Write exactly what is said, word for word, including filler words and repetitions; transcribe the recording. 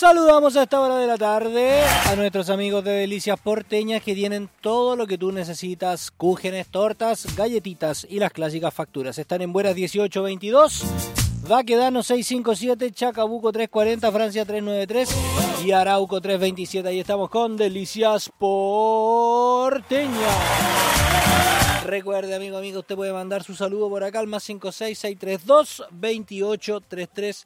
Saludamos a esta hora de la tarde a nuestros amigos de Delicias Porteñas que tienen todo lo que tú necesitas: cúgenes, tortas, galletitas y las clásicas facturas. Están en Buenas dieciocho veintidós, Baquedano seiscientos cincuenta y siete, Chacabuco trescientos cuarenta, Francia trescientos noventa y tres y Arauco trescientos veintisiete. Ahí estamos con Delicias Porteñas. Recuerde, amigo, amigo, usted puede mandar su saludo por acá al más cinco seis, seiscientos treinta y dos, veintiocho treinta y tres